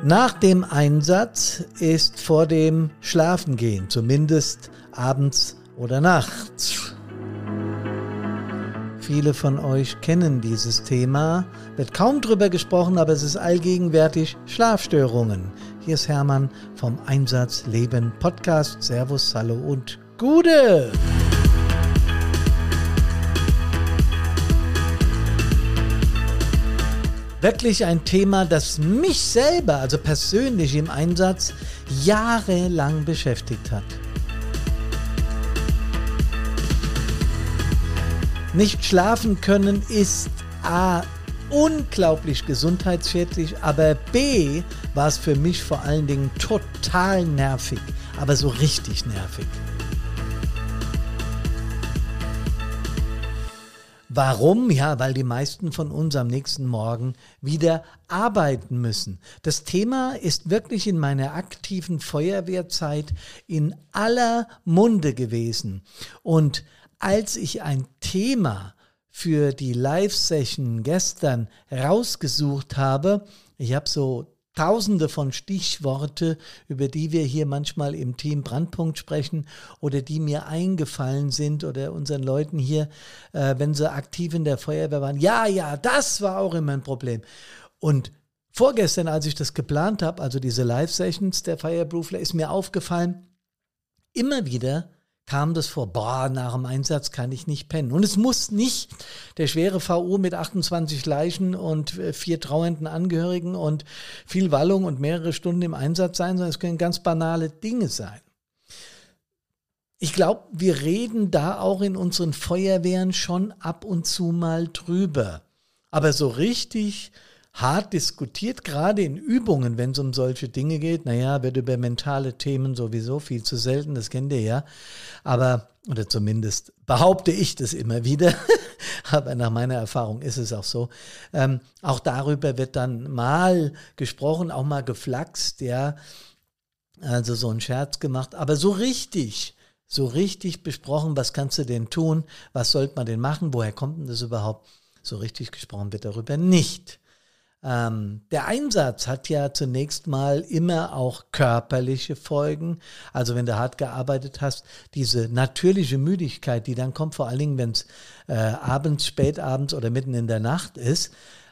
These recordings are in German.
Nach dem Einsatz ist vor dem Schlafengehen, zumindest abends oder nachts. Viele von euch kennen dieses Thema, wird kaum drüber gesprochen, aber es ist allgegenwärtig: Schlafstörungen. Hier ist Hermann vom Einsatz Leben Podcast. Servus, hallo und Gude! Wirklich ein Thema, das mich selber, also persönlich im Einsatz, jahrelang beschäftigt hat. Nicht schlafen können ist A, unglaublich gesundheitsschädlich, aber B, war es für mich vor allen Dingen total nervig, aber so richtig nervig. Warum? Ja, weil die meisten von uns am nächsten Morgen wieder arbeiten müssen. Das Thema ist wirklich in meiner aktiven Feuerwehrzeit in aller Munde gewesen. Und als ich ein Thema für die Live-Session gestern rausgesucht habe, ich habe so Tausende von Stichworte, über die wir hier manchmal im Team Brandpunkt sprechen oder die mir eingefallen sind oder unseren Leuten hier, wenn sie aktiv in der Feuerwehr waren. Ja, das war auch immer ein Problem. Und vorgestern, als ich das geplant habe, also diese Live-Sessions der Fireproofler, ist mir aufgefallen, immer wieder kam das vor, nach dem Einsatz kann ich nicht pennen. Und es muss nicht der schwere VU mit 28 Leichen und 4 trauernden Angehörigen und viel Wallung und mehrere Stunden im Einsatz sein, sondern es können ganz banale Dinge sein. Ich glaube, wir reden da auch in unseren Feuerwehren schon ab und zu mal drüber. Aber so richtig hart diskutiert, gerade in Übungen, wenn es um solche Dinge geht. Wird über mentale Themen sowieso viel zu selten, das kennt ihr ja. Aber, oder zumindest behaupte ich das immer wieder, aber nach meiner Erfahrung ist es auch so. Auch darüber wird dann mal gesprochen, auch mal geflaxt, ja. Also so ein Scherz gemacht, aber so richtig besprochen, was kannst du denn tun, was sollte man denn machen, woher kommt denn das überhaupt? So richtig gesprochen wird darüber nicht. Der Einsatz hat ja zunächst mal immer auch körperliche Folgen. Also wenn du hart gearbeitet hast, diese natürliche Müdigkeit, die dann kommt, vor allen Dingen, wenn es abends, spätabends oder mitten in der Nacht ist.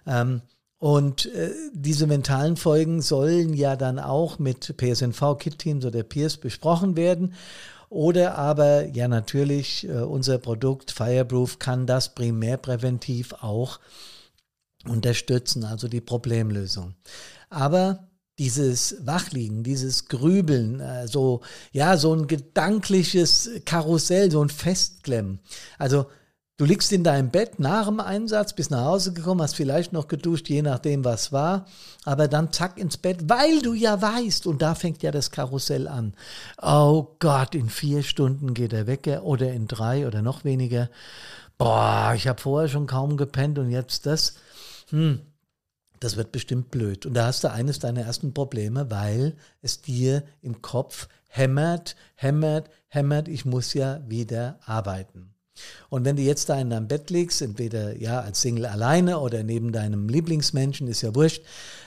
Und diese mentalen Folgen sollen ja dann auch mit PSNV-Kit-Teams oder Peers besprochen werden. Oder aber, ja natürlich, unser Produkt Fireproof kann das primär präventiv auch unterstützen, also die Problemlösung. Aber dieses Wachliegen, dieses Grübeln, so ein gedankliches Karussell, so ein Festklemmen. Also du liegst in deinem Bett nach dem Einsatz, bist nach Hause gekommen, hast vielleicht noch geduscht, je nachdem was war, aber dann zack ins Bett, weil du ja weißt, und da fängt ja das Karussell an. Oh Gott, in 4 Stunden geht der Wecker oder in 3 oder noch weniger. Ich habe vorher schon kaum gepennt und jetzt das. Das wird bestimmt blöd. Und da hast du eines deiner ersten Probleme, weil es dir im Kopf hämmert, ich muss ja wieder arbeiten. Und wenn du jetzt da in deinem Bett liegst, entweder als Single alleine oder neben deinem Lieblingsmenschen, ist ja wurscht,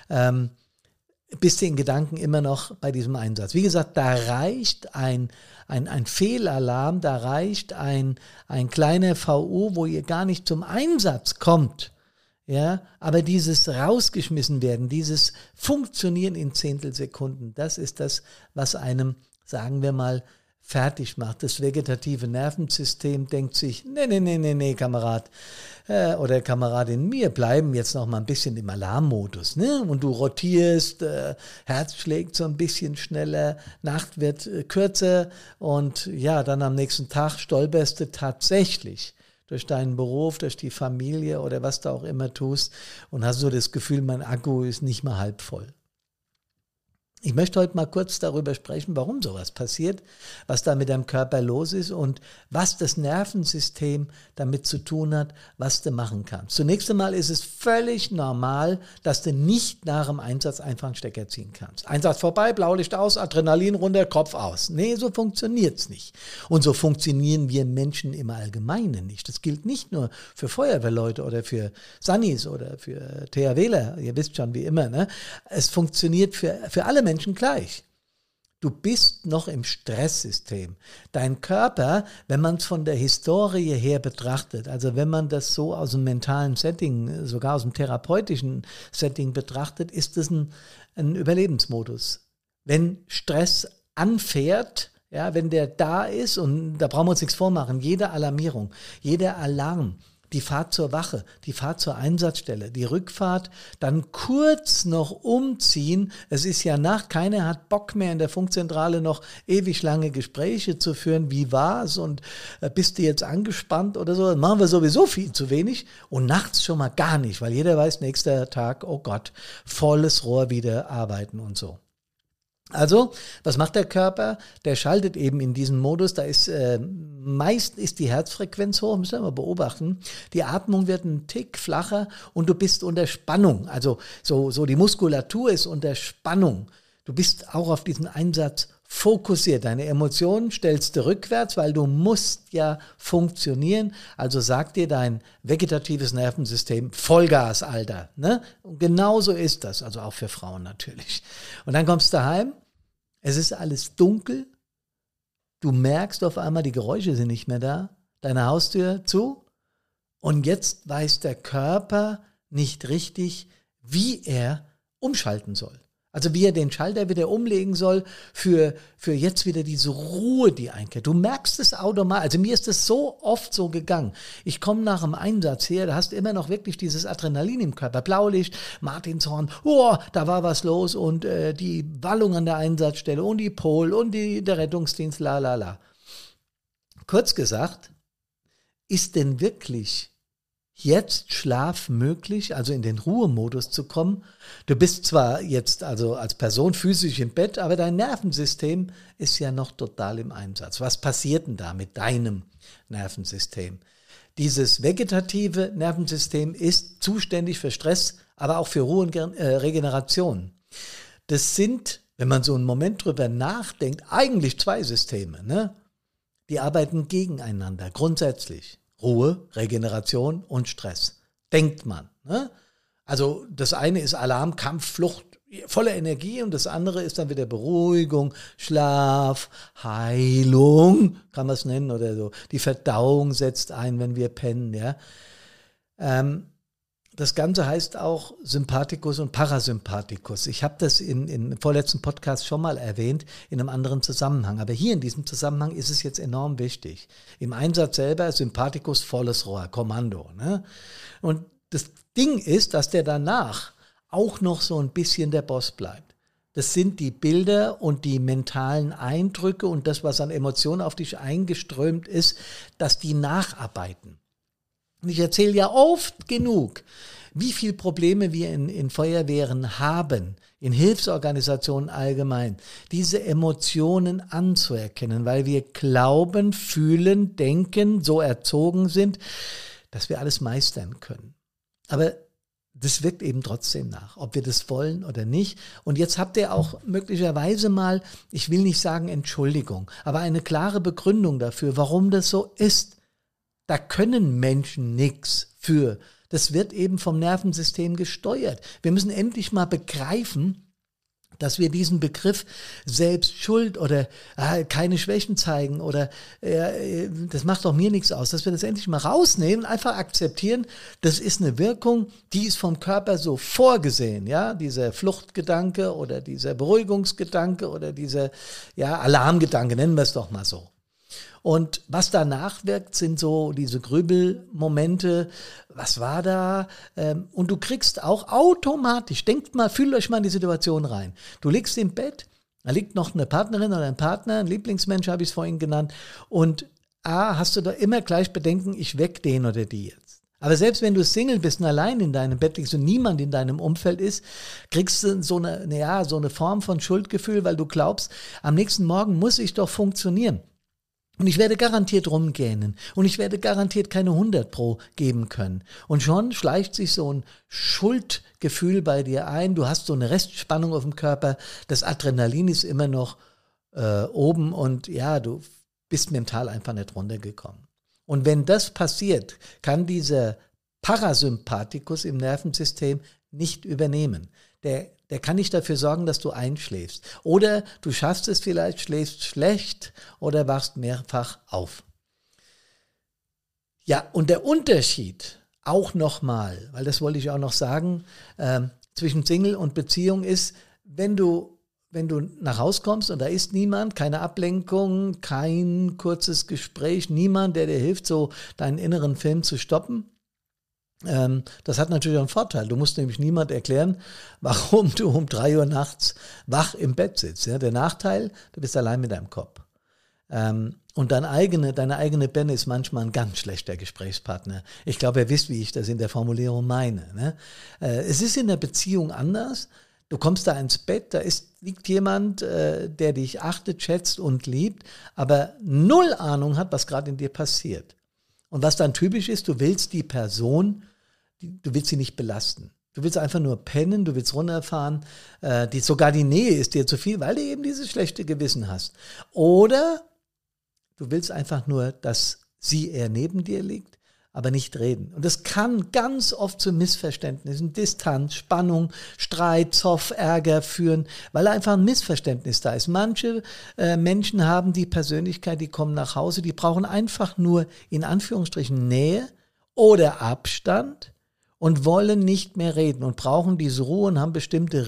bist du in Gedanken immer noch bei diesem Einsatz. Wie gesagt, da reicht ein Fehlalarm, da reicht ein kleiner VU, wo ihr gar nicht zum Einsatz kommt. Ja, aber dieses rausgeschmissen werden, dieses Funktionieren in Zehntelsekunden, das ist das, was einem, sagen wir mal, fertig macht. Das vegetative Nervensystem denkt sich, nee, Kamerad oder Kameradin, wir bleiben jetzt noch mal ein bisschen im Alarmmodus, ne? Und du rotierst, Herz schlägt so ein bisschen schneller, Nacht wird kürzer und dann am nächsten Tag stolperst du tatsächlich durch deinen Beruf, durch die Familie oder was du auch immer tust und hast so das Gefühl, mein Akku ist nicht mal halb voll. Ich möchte heute mal kurz darüber sprechen, warum sowas passiert, was da mit deinem Körper los ist und was das Nervensystem damit zu tun hat, was du machen kannst. Zunächst einmal ist es völlig normal, dass du nicht nach dem Einsatz einfach einen Stecker ziehen kannst. Einsatz vorbei, Blaulicht aus, Adrenalin runter, Kopf aus. Nee, so funktioniert's nicht. Und so funktionieren wir Menschen im Allgemeinen nicht. Das gilt nicht nur für Feuerwehrleute oder für Sannis oder für THWler, ihr wisst schon wie immer, ne? Es funktioniert für alle Menschen gleich. Du bist noch im Stresssystem. Dein Körper, wenn man es von der Historie her betrachtet, also wenn man das so aus dem mentalen Setting, sogar aus dem therapeutischen Setting betrachtet, ist es ein Überlebensmodus. Wenn Stress anfährt, ja, wenn der da ist, und da brauchen wir uns nichts vormachen, jede Alarmierung, jeder Alarm, die Fahrt zur Wache, die Fahrt zur Einsatzstelle, die Rückfahrt, dann kurz noch umziehen. Es ist ja Nacht, keiner hat Bock mehr in der Funkzentrale noch ewig lange Gespräche zu führen. Wie war's und bist du jetzt angespannt oder so? Das machen wir sowieso viel zu wenig und nachts schon mal gar nicht, weil jeder weiß, nächster Tag, oh Gott, volles Rohr wieder arbeiten und so. Also, was macht der Körper? Der schaltet eben in diesen Modus, da ist meist ist die Herzfrequenz hoch, müssen wir mal beobachten. Die Atmung wird ein Tick flacher und du bist unter Spannung. Also so die Muskulatur ist unter Spannung. Du bist auch auf diesen Einsatz fokussiert. Deine Emotionen stellst du rückwärts, weil du musst ja funktionieren. Also sagt dir dein vegetatives Nervensystem Vollgas, Alter. Ne? Und genauso ist das, also auch für Frauen natürlich. Und dann kommst du heim, es ist alles dunkel, du merkst auf einmal, die Geräusche sind nicht mehr da, deine Haustür zu und jetzt weiß der Körper nicht richtig, wie er umschalten soll. Also wie er den Schalter wieder umlegen soll für jetzt wieder diese Ruhe, die einkehrt. Du merkst es automatisch. Also mir ist es so oft so gegangen. Ich komme nach dem Einsatz her, da hast du immer noch wirklich dieses Adrenalin im Körper. Blaulicht, Martinshorn, da war was los und die Wallung an der Einsatzstelle und die Pol und der Rettungsdienst, la. Kurz gesagt, ist denn wirklich jetzt Schlaf möglich, also in den Ruhemodus zu kommen? Du bist zwar jetzt also als Person physisch im Bett, aber dein Nervensystem ist ja noch total im Einsatz. Was passiert denn da mit deinem Nervensystem? Dieses vegetative Nervensystem ist zuständig für Stress, aber auch für Ruhe und Regeneration. Das sind, wenn man so einen Moment drüber nachdenkt, eigentlich zwei Systeme, ne? Die arbeiten gegeneinander, grundsätzlich. Ruhe, Regeneration und Stress. Denkt man. Ne? Also das eine ist Alarm, Kampf, Flucht, voller Energie und das andere ist dann wieder Beruhigung, Schlaf, Heilung, kann man es nennen oder so. Die Verdauung setzt ein, wenn wir pennen. Ja? Das Ganze heißt auch Sympathikus und Parasympathikus. Ich habe das im vorletzten Podcast schon mal erwähnt, in einem anderen Zusammenhang. Aber hier in diesem Zusammenhang ist es jetzt enorm wichtig. Im Einsatz selber Sympathikus, volles Rohr, Kommando. Ne? Und das Ding ist, dass der danach auch noch so ein bisschen der Boss bleibt. Das sind die Bilder und die mentalen Eindrücke und das, was an Emotionen auf dich eingeströmt ist, dass die nacharbeiten. Und ich erzähle ja oft genug, wie viele Probleme wir in Feuerwehren haben, in Hilfsorganisationen allgemein, diese Emotionen anzuerkennen, weil wir glauben, fühlen, denken, so erzogen sind, dass wir alles meistern können. Aber das wirkt eben trotzdem nach, ob wir das wollen oder nicht. Und jetzt habt ihr auch möglicherweise mal, ich will nicht sagen Entschuldigung, aber eine klare Begründung dafür, warum das so ist. Da können Menschen nichts für. Das wird eben vom Nervensystem gesteuert. Wir müssen endlich mal begreifen, dass wir diesen Begriff Selbstschuld oder keine Schwächen zeigen oder das macht doch mir nichts aus, dass wir das endlich mal rausnehmen, einfach akzeptieren, das ist eine Wirkung, die ist vom Körper so vorgesehen, ja, dieser Fluchtgedanke oder dieser Beruhigungsgedanke oder dieser Alarmgedanke, nennen wir es doch mal so. Und was danach wirkt, sind so diese Grübelmomente, was war da? Und du kriegst auch automatisch, fühlt euch mal in die Situation rein. Du liegst im Bett, da liegt noch eine Partnerin oder ein Partner, ein Lieblingsmensch habe ich es vorhin genannt. Und hast du da immer gleich Bedenken, ich weck den oder die jetzt. Aber selbst wenn du Single bist und allein in deinem Bett liegst und niemand in deinem Umfeld ist, kriegst du so eine Form von Schuldgefühl, weil du glaubst, am nächsten Morgen muss ich doch funktionieren. Und ich werde garantiert rumgähnen und ich werde garantiert keine 100 pro geben können. Und schon schleicht sich so ein Schuldgefühl bei dir ein. Du hast so eine Restspannung auf dem Körper. Das Adrenalin ist immer noch oben und ja, du bist mental einfach nicht runtergekommen. Und wenn das passiert, kann dieser Parasympathikus im Nervensystem nicht übernehmen. Der kann nicht dafür sorgen, dass du einschläfst. Oder du schaffst es vielleicht, schläfst schlecht oder wachst mehrfach auf. Ja, und der Unterschied auch nochmal, weil das wollte ich auch noch sagen, zwischen Single und Beziehung ist, wenn du nach Hause kommst und da ist niemand, keine Ablenkung, kein kurzes Gespräch, niemand, der dir hilft, so deinen inneren Film zu stoppen. Das hat natürlich einen Vorteil. Du musst nämlich niemand erklären, warum du um 3 Uhr nachts wach im Bett sitzt. Ja? Der Nachteil, du bist allein mit deinem Kopf. Und deine eigene Benne ist manchmal ein ganz schlechter Gesprächspartner. Ich glaube, ihr wisst, wie ich das in der Formulierung meine. Ne? Es ist in der Beziehung anders. Du kommst da ins Bett, liegt jemand, der dich achtet, schätzt und liebt, aber null Ahnung hat, was gerade in dir passiert. Und was dann typisch ist, du willst die Person, du willst sie nicht belasten. Du willst einfach nur pennen, du willst runterfahren, sogar die Nähe ist dir zu viel, weil du eben dieses schlechte Gewissen hast. Oder du willst einfach nur, dass sie eher neben dir liegt, aber nicht reden. Und das kann ganz oft zu Missverständnissen, Distanz, Spannung, Streit, Zoff, Ärger führen, weil einfach ein Missverständnis da ist. Manche Menschen haben die Persönlichkeit, die kommen nach Hause, die brauchen einfach nur in Anführungsstrichen Nähe oder Abstand und wollen nicht mehr reden und brauchen diese Ruhe und haben bestimmte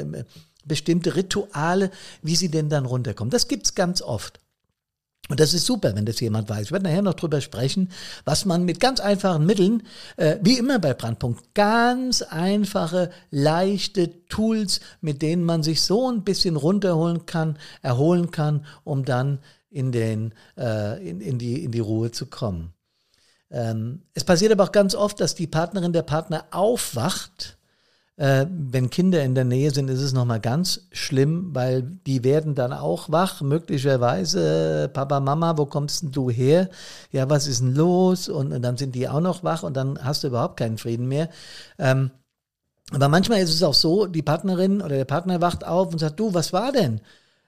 Rituale, wie sie denn dann runterkommen. Das gibt's ganz oft. Und das ist super, wenn das jemand weiß. Ich werde nachher noch drüber sprechen, was man mit ganz einfachen Mitteln, wie immer bei Brandpunkt, ganz einfache, leichte Tools, mit denen man sich so ein bisschen runterholen kann, erholen kann, um dann in die Ruhe zu kommen. Es passiert aber auch ganz oft, dass die Partnerin, der Partner aufwacht. Wenn Kinder in der Nähe sind, ist es nochmal ganz schlimm, weil die werden dann auch wach, möglicherweise, Papa, Mama, wo kommst denn du her? Ja, was ist denn los? Und dann sind die auch noch wach und dann hast du überhaupt keinen Frieden mehr. Aber manchmal ist es auch so, die Partnerin oder der Partner wacht auf und sagt, du, was war denn?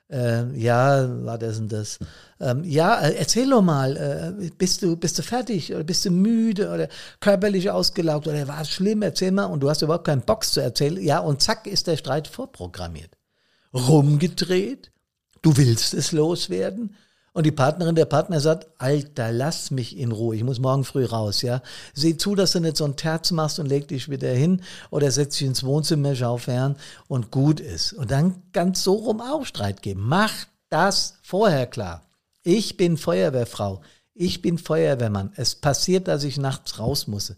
Ja, war das und das. Erzähl doch mal, bist du fertig oder bist du müde oder körperlich ausgelaugt oder war es schlimm, erzähl mal. Und du hast überhaupt keinen Bock zu erzählen. Ja, und zack ist der Streit vorprogrammiert. Rumgedreht, du willst es loswerden. Und die Partnerin, der Partner sagt, Alter, lass mich in Ruhe, ich muss morgen früh raus, ja. Sieh zu, dass du nicht so ein Terz machst und leg dich wieder hin oder setz dich ins Wohnzimmer, schau fern und gut ist. Und dann kann es so rum auch Streit geben. Mach das vorher klar. Ich bin Feuerwehrfrau. Ich bin Feuerwehrmann. Es passiert, dass ich nachts raus muss.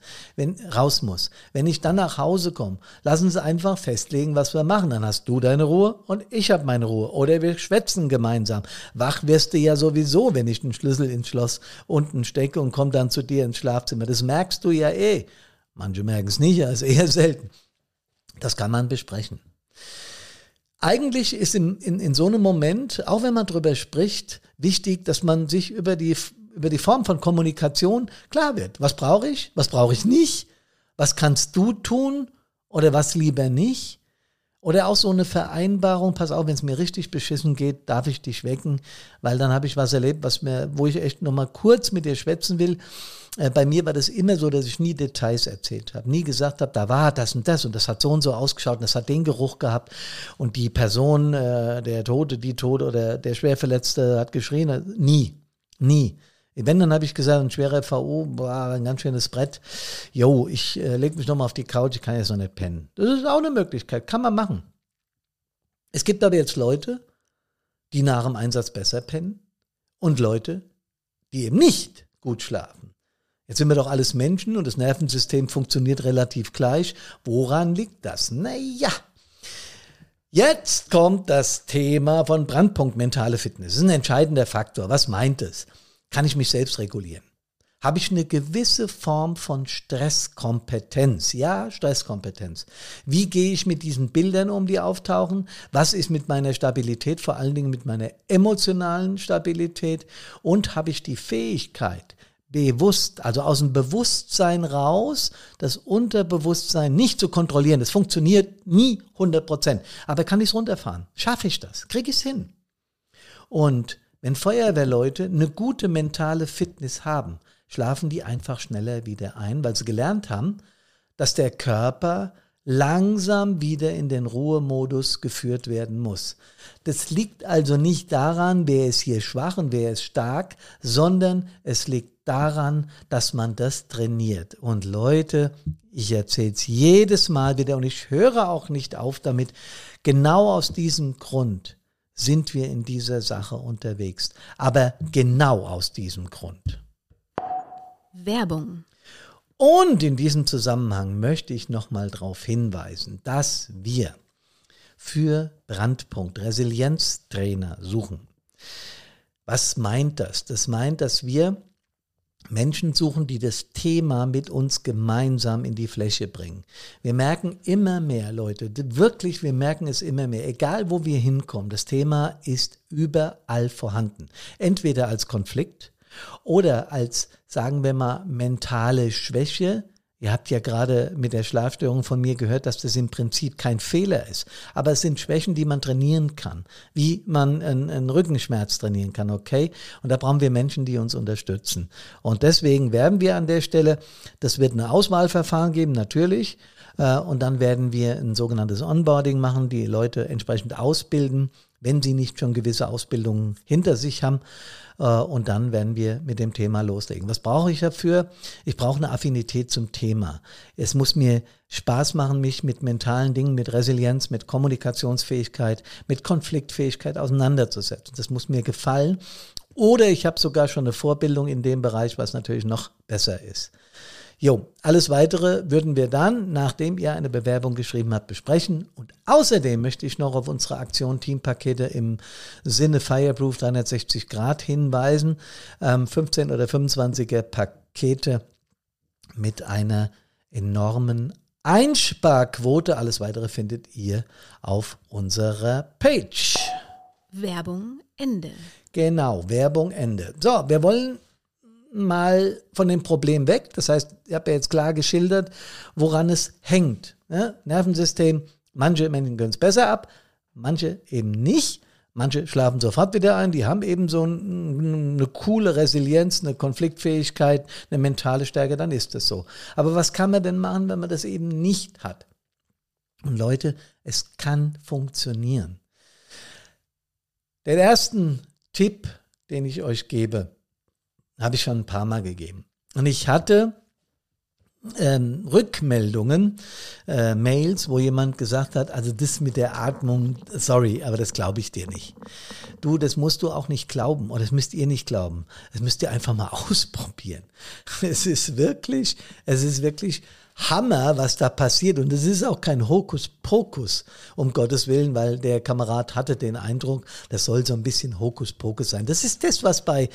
Wenn ich dann nach Hause komme, lassen Sie einfach festlegen, was wir machen. Dann hast du deine Ruhe und ich habe meine Ruhe. Oder wir schwätzen gemeinsam. Wach wirst du ja sowieso, wenn ich den Schlüssel ins Schloss unten stecke und komme dann zu dir ins Schlafzimmer. Das merkst du ja eh. Manche merken es nicht, also eher selten. Das kann man besprechen. Eigentlich ist in so einem Moment, auch wenn man drüber spricht, wichtig, dass man sich über die Form von Kommunikation klar wird. Was brauche ich? Was brauche ich nicht? Was kannst du tun? Oder was lieber nicht? Oder auch so eine Vereinbarung, pass auf, wenn es mir richtig beschissen geht, darf ich dich wecken, weil dann habe ich was erlebt, wo ich echt nochmal kurz mit dir schwätzen will. Bei mir war das immer so, dass ich nie Details erzählt habe, nie gesagt habe, da war das und das hat so und so ausgeschaut und das hat den Geruch gehabt und die Person, der Tote, die Tote oder der Schwerverletzte hat geschrien. Nie. Wenn, dann habe ich gesagt, ein schwerer VO, ein ganz schönes Brett. Jo, ich lege mich nochmal auf die Couch, ich kann jetzt noch nicht pennen. Das ist auch eine Möglichkeit, kann man machen. Es gibt aber jetzt Leute, die nach dem Einsatz besser pennen und Leute, die eben nicht gut schlafen. Jetzt sind wir doch alles Menschen und das Nervensystem funktioniert relativ gleich. Woran liegt das? Naja, jetzt kommt das Thema von Brandpunkt mentale Fitness. Das ist ein entscheidender Faktor. Was meint es? Kann ich mich selbst regulieren? habe ich eine gewisse Form von Stresskompetenz. Ja, Stresskompetenz. Wie gehe ich mit diesen Bildern um, die auftauchen? Was ist mit meiner Stabilität, vor allen Dingen mit meiner emotionalen Stabilität? Und habe ich die Fähigkeit, bewusst, also aus dem Bewusstsein raus, das Unterbewusstsein nicht zu kontrollieren? Das funktioniert nie 100%. Aber kann ich es runterfahren? Schaffe ich das? Kriege ich es hin? Und wenn Feuerwehrleute eine gute mentale Fitness haben, schlafen die einfach schneller wieder ein, weil sie gelernt haben, dass der Körper langsam wieder in den Ruhemodus geführt werden muss. Das liegt also nicht daran, wer ist hier schwach und wer ist stark, sondern es liegt daran, dass man das trainiert. Und Leute, ich erzähle es jedes Mal wieder und ich höre auch nicht auf damit, genau aus diesem Grund sind wir in dieser Sache unterwegs. Aber genau aus diesem Grund. Werbung. Und in diesem Zusammenhang möchte ich nochmal darauf hinweisen, dass wir für Brandpunkt Resilienztrainer suchen. Was meint das? Das meint, dass wir Menschen suchen, die das Thema mit uns gemeinsam in die Fläche bringen. Wir merken immer mehr, Leute, wirklich, wir merken es immer mehr, egal wo wir hinkommen, das Thema ist überall vorhanden. Entweder als Konflikt oder als, sagen wir mal, mentale Schwäche. Ihr habt ja gerade mit der Schlafstörung von mir gehört, dass das im Prinzip kein Fehler ist. Aber es sind Schwächen, die man trainieren kann. Wie man einen Rückenschmerz trainieren kann, okay? Und da brauchen wir Menschen, die uns unterstützen. Und deswegen werben wir an der Stelle, das wird ein Auswahlverfahren geben, natürlich. Und dann werden wir ein sogenanntes Onboarding machen, die Leute entsprechend ausbilden, wenn sie nicht schon gewisse Ausbildungen hinter sich haben. Und dann werden wir mit dem Thema loslegen. Was brauche ich dafür? Ich brauche eine Affinität zum Thema. Es muss mir Spaß machen, mich mit mentalen Dingen, mit Resilienz, mit Kommunikationsfähigkeit, mit Konfliktfähigkeit auseinanderzusetzen. Das muss mir gefallen. Oder ich habe sogar schon eine Vorbildung in dem Bereich, was natürlich noch besser ist. Jo, alles Weitere würden wir dann, nachdem ihr eine Bewerbung geschrieben habt, besprechen. Und außerdem möchte ich noch auf unsere Aktion Teampakete im Sinne Fireproof 360 Grad hinweisen. 15 oder 25er Pakete mit einer enormen Einsparquote. Alles Weitere findet ihr auf unserer Page. Werbung Ende. Genau, Werbung Ende. So, wir wollen mal von dem Problem weg. Das heißt, ich habe ja jetzt klar geschildert, woran es hängt. Ja? Nervensystem, manche Menschen können es besser ab, manche eben nicht. Manche schlafen sofort wieder ein, die haben eben so eine coole Resilienz, eine Konfliktfähigkeit, eine mentale Stärke, dann ist das so. Aber was kann man denn machen, wenn man das eben nicht hat? Und Leute, es kann funktionieren. Den ersten Tipp, den ich euch gebe, habe ich schon ein paar Mal gegeben. Und ich hatte Rückmeldungen, Mails, wo jemand gesagt hat, also das mit der Atmung, sorry, aber das glaube ich dir nicht. Du, das musst du auch nicht glauben oder das müsst ihr nicht glauben. Das müsst ihr einfach mal ausprobieren. Es ist wirklich Hammer, was da passiert. Und es ist auch kein Hokuspokus, um Gottes Willen, weil der Kamerad hatte den Eindruck, das soll so ein bisschen Hokuspokus sein. Das ist das, was bei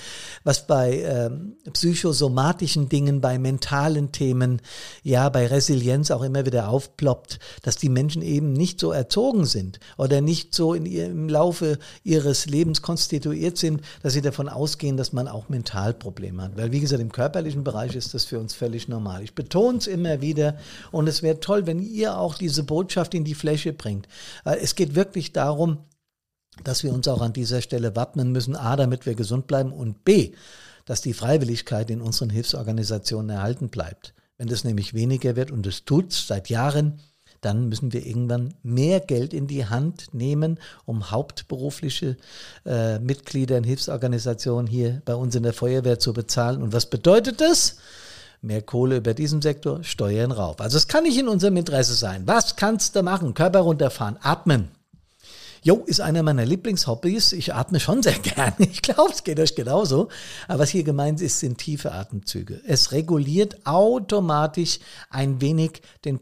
psychosomatischen Dingen, bei mentalen Themen, ja, bei Resilienz auch immer wieder aufploppt, dass die Menschen eben nicht so erzogen sind oder nicht so im Laufe ihres Lebens konstituiert sind, dass sie davon ausgehen, dass man auch Mentalprobleme hat. Weil, wie gesagt, im körperlichen Bereich ist das für uns völlig normal. Ich betone es immer wieder und es wäre toll, wenn ihr auch diese Botschaft in die Fläche bringt. Es geht wirklich darum, dass wir uns auch an dieser Stelle wappnen müssen, A, damit wir gesund bleiben und B, dass die Freiwilligkeit in unseren Hilfsorganisationen erhalten bleibt. Wenn das nämlich weniger wird, und es tut's seit Jahren, dann müssen wir irgendwann mehr Geld in die Hand nehmen, um hauptberufliche Mitglieder in Hilfsorganisationen hier bei uns in der Feuerwehr zu bezahlen. Und was bedeutet das? Mehr Kohle über diesen Sektor, Steuern rauf. Also es kann nicht in unserem Interesse sein. Was kannst du machen? Körper runterfahren, atmen. Jo, ist einer meiner Lieblingshobbys. Ich atme schon sehr gerne. Ich glaube, es geht euch genauso. Aber was hier gemeint ist, sind tiefe Atemzüge. Es reguliert automatisch ein wenig den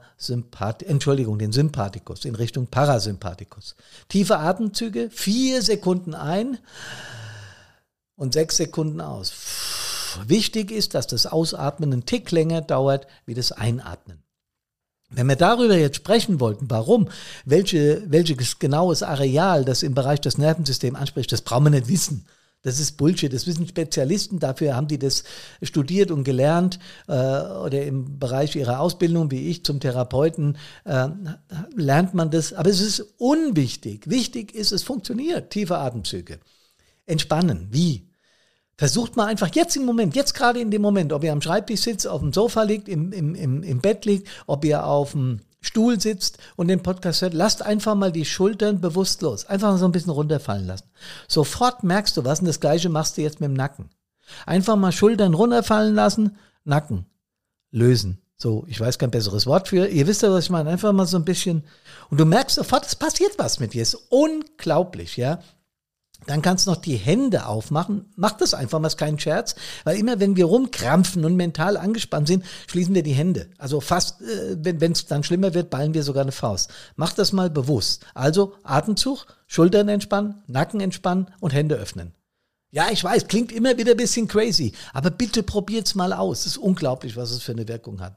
Sympathikus in Richtung Parasympathikus. Tiefe Atemzüge, 4 Sekunden ein und 6 Sekunden aus. Wichtig ist, dass das Ausatmen einen Tick länger dauert wie das Einatmen. Wenn wir darüber jetzt sprechen wollten, warum, welches genaues Areal das im Bereich des Nervensystems anspricht, das brauchen wir nicht wissen. Das ist Bullshit. Das wissen Spezialisten, dafür haben die das studiert und gelernt oder im Bereich ihrer Ausbildung, wie ich zum Therapeuten, lernt man das. Aber es ist unwichtig. Wichtig ist, es funktioniert. Tiefe Atemzüge. Entspannen. Wie? Versucht mal einfach jetzt im Moment, jetzt gerade in dem Moment, ob ihr am Schreibtisch sitzt, auf dem Sofa liegt, im Bett liegt, ob ihr auf dem Stuhl sitzt und den Podcast hört, lasst einfach mal die Schultern bewusst los. Einfach mal so ein bisschen runterfallen lassen. Sofort merkst du was und das Gleiche machst du jetzt mit dem Nacken. Einfach mal Schultern runterfallen lassen, Nacken lösen. So, ich weiß kein besseres Wort für. Ihr wisst ja, was ich meine. Einfach mal so ein bisschen. Und du merkst sofort, es passiert was mit dir. Ist unglaublich, ja. Dann kannst du noch die Hände aufmachen. Mach das einfach mal, ist kein Scherz. Weil immer, wenn wir rumkrampfen und mental angespannt sind, schließen wir die Hände. Also fast, wenn es dann schlimmer wird, ballen wir sogar eine Faust. Mach das mal bewusst. Also Atemzug, Schultern entspannen, Nacken entspannen und Hände öffnen. Ja, ich weiß, klingt immer wieder ein bisschen crazy. Aber bitte probiert's mal aus. Es ist unglaublich, was es für eine Wirkung hat.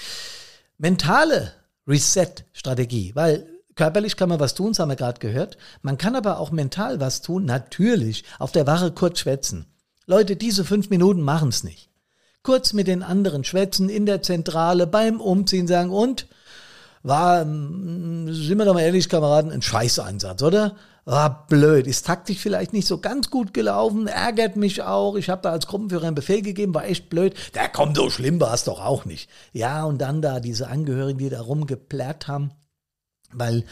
Mentale Reset-Strategie, weil körperlich kann man was tun, das haben wir gerade gehört. Man kann aber auch mental was tun, natürlich, auf der Wache kurz schwätzen. Leute, diese 5 Minuten machen es nicht. Kurz mit den anderen schwätzen, in der Zentrale, beim Umziehen sagen, und sind wir doch mal ehrlich, Kameraden, ein Scheißeinsatz, oder? War blöd, ist taktisch vielleicht nicht so ganz gut gelaufen, ärgert mich auch, ich habe da als Gruppenführer einen Befehl gegeben, war echt blöd. Der komm, so schlimm war es doch auch nicht. Ja, und dann da diese Angehörigen, die da rumgeplärrt haben, weil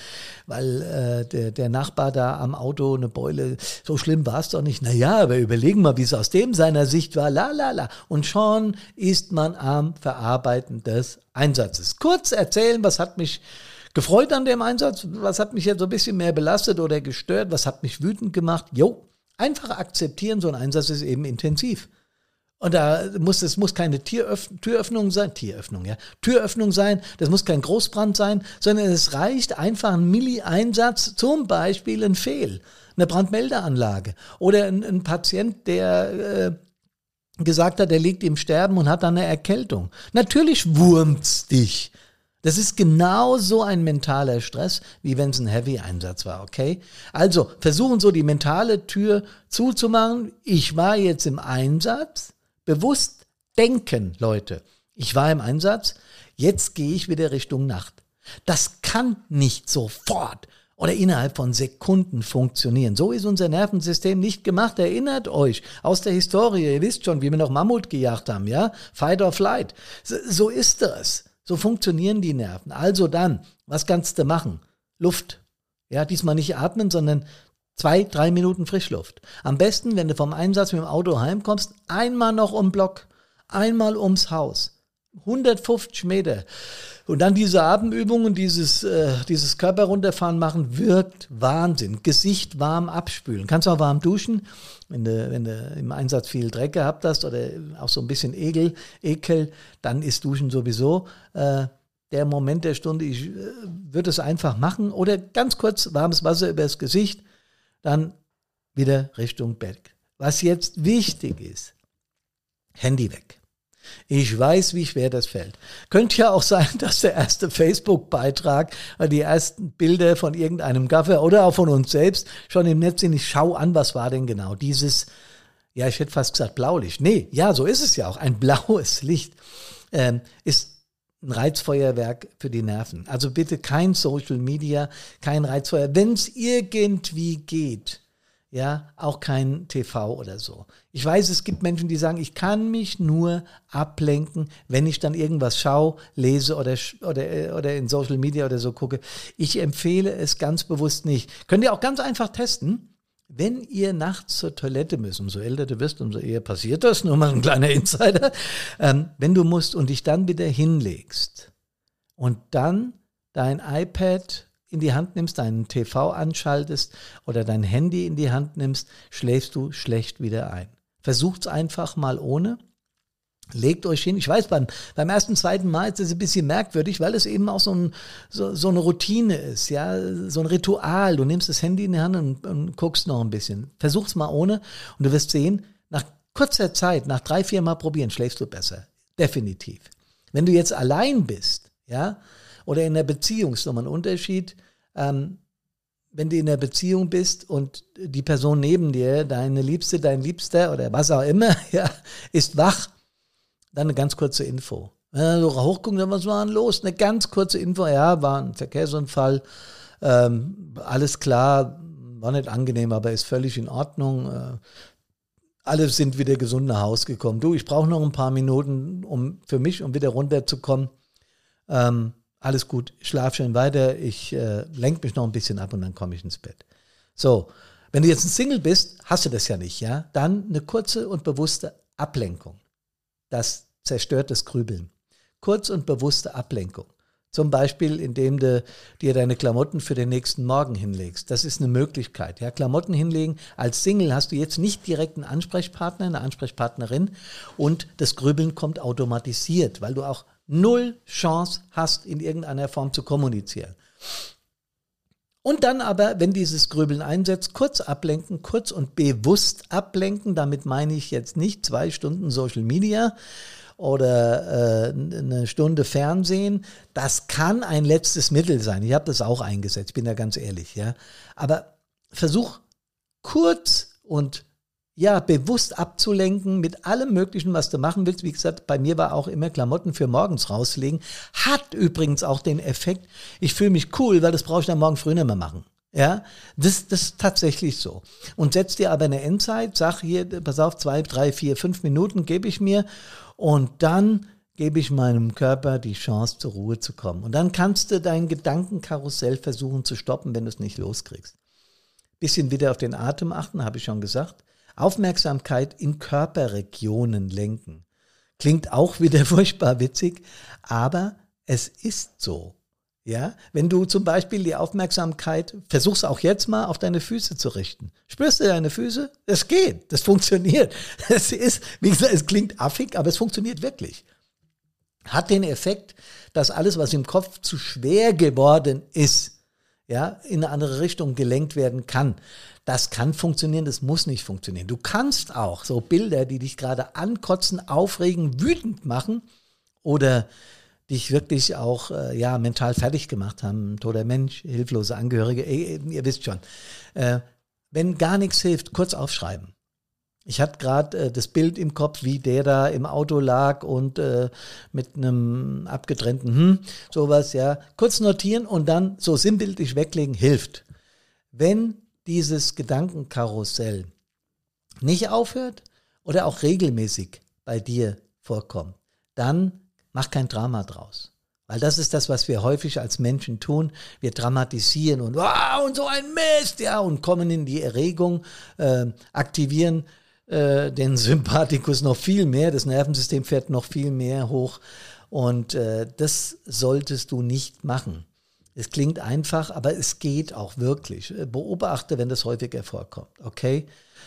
der Nachbar da am Auto eine Beule, so schlimm war es doch nicht. Naja, aber überlegen mal, wie es aus dem seiner Sicht war, la. Und schon ist man am Verarbeiten des Einsatzes. Kurz erzählen, was hat mich gefreut an dem Einsatz, was hat mich jetzt so ein bisschen mehr belastet oder gestört, was hat mich wütend gemacht. Einfach akzeptieren, so ein Einsatz ist eben intensiv. Und es muss keine Türöffnung sein, das muss kein Großbrand sein, sondern es reicht einfach ein Milli-Einsatz, zum Beispiel ein eine Brandmeldeanlage oder ein Patient, der gesagt hat, er liegt im Sterben und hat dann eine Erkältung. Natürlich wurmt's dich. Das ist genauso ein mentaler Stress, wie wenn es ein Heavy-Einsatz war, okay? Also versuchen so die mentale Tür zuzumachen. Ich war jetzt im Einsatz. Bewusst denken, Leute. Ich war im Einsatz, jetzt gehe ich wieder Richtung Nacht. Das kann nicht sofort oder innerhalb von Sekunden funktionieren. So ist unser Nervensystem nicht gemacht. Erinnert euch aus der Historie, ihr wisst schon, wie wir noch Mammut gejagt haben, ja? Fight or flight. So ist das. So funktionieren die Nerven. Also dann, was kannst du machen? Luft. Ja, diesmal nicht atmen, sondern 2-3 Minuten Frischluft. Am besten, wenn du vom Einsatz mit dem Auto heimkommst, einmal noch um den Block, einmal ums Haus. 150 Meter. Und dann diese Atemübungen und dieses Körper runterfahren machen, wirkt Wahnsinn. Gesicht warm abspülen. Kannst auch warm duschen, wenn du im Einsatz viel Dreck gehabt hast oder auch so ein bisschen Ekel, dann ist Duschen sowieso der Moment der Stunde. Ich würde es einfach machen oder ganz kurz warmes Wasser übers Gesicht, dann wieder Richtung Bett. Was jetzt wichtig ist, Handy weg. Ich weiß, wie schwer das fällt. Könnte ja auch sein, dass der erste Facebook-Beitrag, die ersten Bilder von irgendeinem Gaffer oder auch von uns selbst schon im Netz sind. Ich schaue an, was war denn genau dieses, ja, ich hätte fast gesagt Blaulicht. Nee, ja, so ist es ja auch. Ein blaues Licht ist ein Reizfeuerwerk für die Nerven. Also bitte kein Social Media, kein Reizfeuer. Wenn es irgendwie geht, ja, auch kein TV oder so. Ich weiß, es gibt Menschen, die sagen, ich kann mich nur ablenken, wenn ich dann irgendwas schaue, lese oder in Social Media oder so gucke. Ich empfehle es ganz bewusst nicht. Könnt ihr auch ganz einfach testen. Wenn ihr nachts zur Toilette müsst, umso älter du wirst, umso eher passiert das, nur mal ein kleiner Insider, wenn du musst und dich dann wieder hinlegst und dann dein iPad in die Hand nimmst, deinen TV anschaltest oder dein Handy in die Hand nimmst, schläfst du schlecht wieder ein. Versucht's einfach mal ohne. Legt euch hin. Ich weiß, beim ersten, zweiten Mal ist es ein bisschen merkwürdig, weil es eben auch so eine Routine ist, ja, so ein Ritual. Du nimmst das Handy in die Hand und guckst noch ein bisschen. Versuch's mal ohne und du wirst sehen, nach kurzer Zeit, nach 3-4 Mal probieren, schläfst du besser. Definitiv. Wenn du jetzt allein bist, ja, oder in einer Beziehung, ist nochmal ein Unterschied. Wenn du in einer Beziehung bist und die Person neben dir, deine Liebste, dein Liebster oder was auch immer, ja, ist wach, dann eine ganz kurze Info. So hochgucken, was war denn los? Eine ganz kurze Info, ja, war ein Verkehrsunfall, alles klar, war nicht angenehm, aber ist völlig in Ordnung. Alle sind wieder gesund nach Hause gekommen. Du, ich brauche noch ein paar Minuten für mich, um wieder runterzukommen. Alles gut, ich schlafe schön weiter, ich lenke mich noch ein bisschen ab und dann komme ich ins Bett. So, wenn du jetzt ein Single bist, hast du das ja nicht, ja? Dann eine kurze und bewusste Ablenkung. Das zerstört das Grübeln. Kurz und bewusste Ablenkung. Zum Beispiel, indem du dir deine Klamotten für den nächsten Morgen hinlegst. Das ist eine Möglichkeit. Ja, Klamotten hinlegen. Als Single hast du jetzt nicht direkt einen Ansprechpartner, eine Ansprechpartnerin und das Grübeln kommt automatisiert, weil du auch 0 Chance hast, in irgendeiner Form zu kommunizieren. Und dann aber, wenn dieses Grübeln einsetzt, kurz ablenken, kurz und bewusst ablenken. Damit meine ich jetzt nicht 2 Stunden Social Media oder eine Stunde Fernsehen. Das kann ein letztes Mittel sein. Ich habe das auch eingesetzt, bin da ganz ehrlich. Ja. Aber versuch kurz und bewusst abzulenken mit allem Möglichen, was du machen willst. Wie gesagt, bei mir war auch immer Klamotten für morgens rauslegen. Hat übrigens auch den Effekt, ich fühle mich cool, weil das brauche ich dann morgen früh nicht mehr machen. Ja, das ist tatsächlich so. Und setz dir aber eine Endzeit, sag hier, pass auf, 2, 3, 4, 5 Minuten gebe ich mir und dann gebe ich meinem Körper die Chance, zur Ruhe zu kommen. Und dann kannst du dein Gedankenkarussell versuchen zu stoppen, wenn du es nicht loskriegst. Bisschen wieder auf den Atem achten, habe ich schon gesagt. Aufmerksamkeit in Körperregionen lenken. Klingt auch wieder furchtbar witzig, aber es ist so. Ja, wenn du zum Beispiel die Aufmerksamkeit, versuch's auch jetzt mal, auf deine Füße zu richten. Spürst du deine Füße? Es geht, das funktioniert. Es ist, wie gesagt, es klingt affig, aber es funktioniert wirklich. Hat den Effekt, dass alles, was im Kopf zu schwer geworden ist, ja, in eine andere Richtung gelenkt werden kann. Das kann funktionieren, das muss nicht funktionieren. Du kannst auch so Bilder, die dich gerade ankotzen, aufregen, wütend machen oder dich wirklich auch mental fertig gemacht haben. Toter Mensch, hilflose Angehörige, ihr wisst schon. Wenn gar nichts hilft, kurz aufschreiben. Ich hatte gerade das Bild im Kopf, wie der da im Auto lag und mit einem abgetrennten sowas, ja. Kurz notieren und dann so sinnbildlich weglegen, hilft. Wenn dieses Gedankenkarussell nicht aufhört oder auch regelmäßig bei dir vorkommt, dann mach kein Drama draus. Weil das ist das, was wir häufig als Menschen tun. Wir dramatisieren und so ein Mist, ja, und kommen in die Erregung, aktivieren den Sympathikus noch viel mehr, das Nervensystem fährt noch viel mehr hoch und das solltest du nicht machen. Es klingt einfach, aber es geht auch wirklich. Beobachte, wenn das häufiger vorkommt, okay?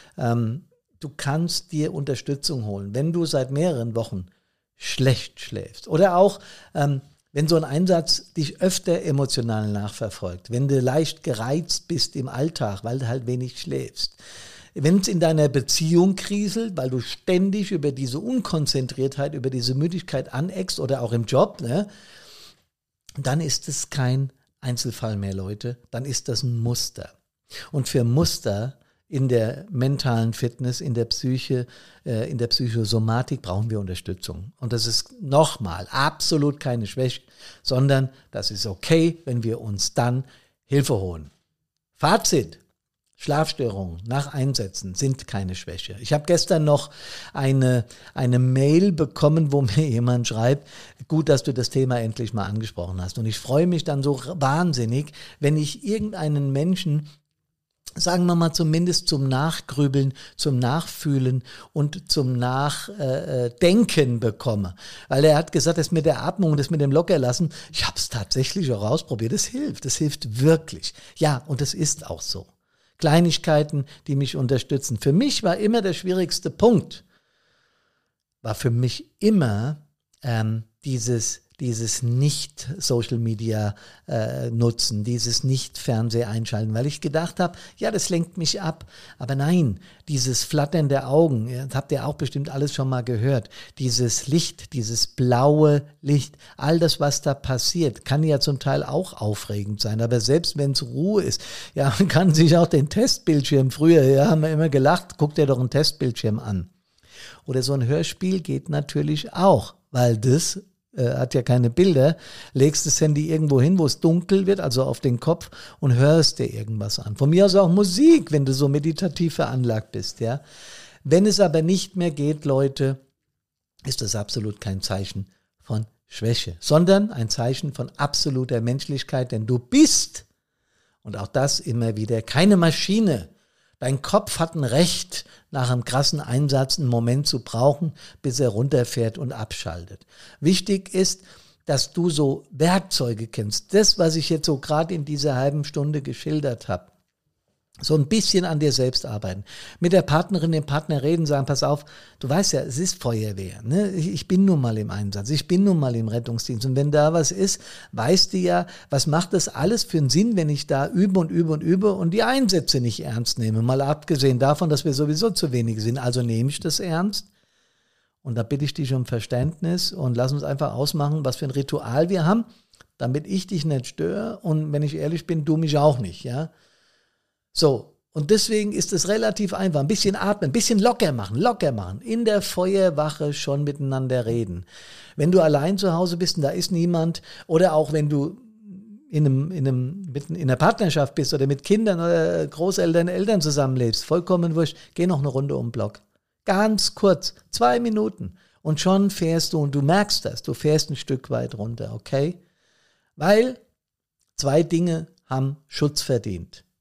Du kannst dir Unterstützung holen, wenn du seit mehreren Wochen schlecht schläfst oder auch wenn so ein Einsatz dich öfter emotional nachverfolgt, wenn du leicht gereizt bist im Alltag, weil du halt wenig schläfst, wenn es in deiner Beziehung kriselt, weil du ständig über diese Unkonzentriertheit, über diese Müdigkeit aneckst oder auch im Job, ne, dann ist es kein Einzelfall mehr, Leute, dann ist das ein Muster. Und für Muster in der mentalen Fitness, in der Psyche, in der Psychosomatik brauchen wir Unterstützung. Und das ist nochmal absolut keine Schwäche, sondern das ist okay, wenn wir uns dann Hilfe holen. Fazit: Schlafstörungen nach Einsätzen sind keine Schwäche. Ich habe gestern noch eine Mail bekommen, wo mir jemand schreibt, gut, dass du das Thema endlich mal angesprochen hast. Und ich freue mich dann so wahnsinnig, wenn ich irgendeinen Menschen, sagen wir mal, zumindest zum Nachgrübeln, zum Nachfühlen und zum Nachdenken bekomme. Weil er hat gesagt, das mit der Atmung, das mit dem Lockerlassen, ich habe es tatsächlich auch ausprobiert. Das hilft wirklich. Ja, und das ist auch so. Kleinigkeiten, die mich unterstützen. Für mich war immer der schwierigste Punkt, war für mich immer dieses dieses Nicht-Social-Media nutzen, dieses Nicht-Fernseh einschalten, weil ich gedacht habe, ja, das lenkt mich ab. Aber nein, dieses Flattern der Augen, das habt ihr auch bestimmt alles schon mal gehört, dieses Licht, dieses blaue Licht, all das, was da passiert, kann ja zum Teil auch aufregend sein. Aber selbst wenn es Ruhe ist, ja, man kann sich auch den Testbildschirm, früher ja, haben wir immer gelacht, guck dir doch einen Testbildschirm an. Oder so ein Hörspiel geht natürlich auch, weil das hat ja keine Bilder, legst das Handy irgendwo hin, wo es dunkel wird, also auf den Kopf und hörst dir irgendwas an. Von mir aus auch Musik, wenn du so meditativ veranlagt bist, ja. Wenn es aber nicht mehr geht, Leute, ist das absolut kein Zeichen von Schwäche, sondern ein Zeichen von absoluter Menschlichkeit, denn du bist, und auch das immer wieder, keine Maschine. Dein Kopf hat ein Recht, nach einem krassen Einsatz einen Moment zu brauchen, bis er runterfährt und abschaltet. Wichtig ist, dass du so Werkzeuge kennst. Das, was ich jetzt so gerade in dieser halben Stunde geschildert habe. So ein bisschen an dir selbst arbeiten. Mit der Partnerin, dem Partner reden, sagen, pass auf, du weißt ja, es ist Feuerwehr. Ne? Ich bin nun mal im Einsatz, ich bin nun mal im Rettungsdienst. Und wenn da was ist, weißt du ja, was macht das alles für einen Sinn, wenn ich da übe und die Einsätze nicht ernst nehme. Mal abgesehen davon, dass wir sowieso zu wenig sind. Also nehme ich das ernst. Und da bitte ich dich um Verständnis und lass uns einfach ausmachen, was für ein Ritual wir haben, damit ich dich nicht störe. Und wenn ich ehrlich bin, du mich auch nicht, ja. So, und deswegen ist es relativ einfach. Ein bisschen atmen, ein bisschen locker machen. In der Feuerwache schon miteinander reden. Wenn du allein zu Hause bist und da ist niemand, oder auch wenn du in einer Partnerschaft bist oder mit Kindern oder Großeltern, Eltern zusammenlebst, vollkommen wurscht, geh noch eine Runde um den Block. Ganz kurz, 2 Minuten. Und schon fährst du, und du merkst das, du fährst ein Stück weit runter, okay? Weil 2 Dinge haben Schutz verdient.